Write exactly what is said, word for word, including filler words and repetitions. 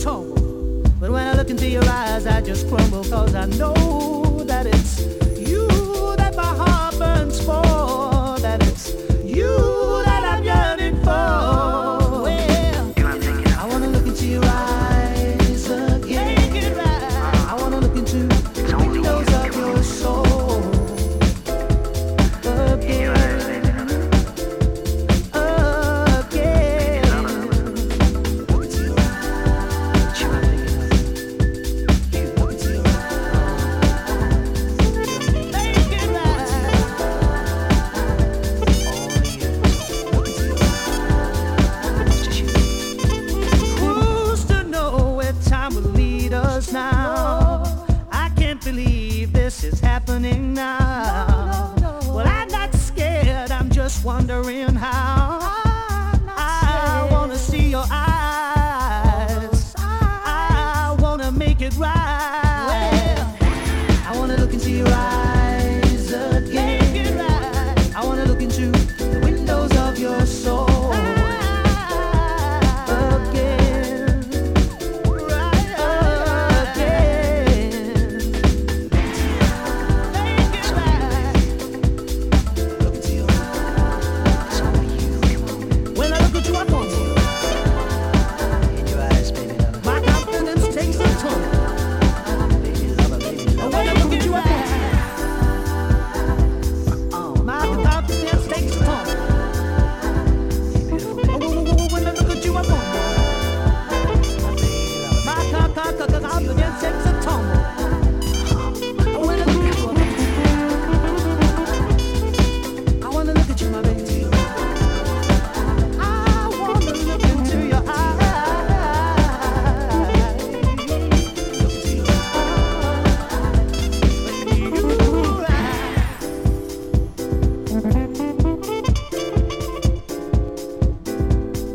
tumble. But when I look into your eyes, I just crumble, cause I know that it's you that my heart burns for, that it's you that I'm yearning for. Well, I wanna look into your eyes again. Make it right. I wanna look into the windows of your soul again. Now I can't believe this is happening now. No, no, no. Well, I'm not scared, I'm just wondering how. I wanna see your eyes, I wanna make it right. I wanna look into your eyes again. I wanna look into the windows of your soul. Cause I'm the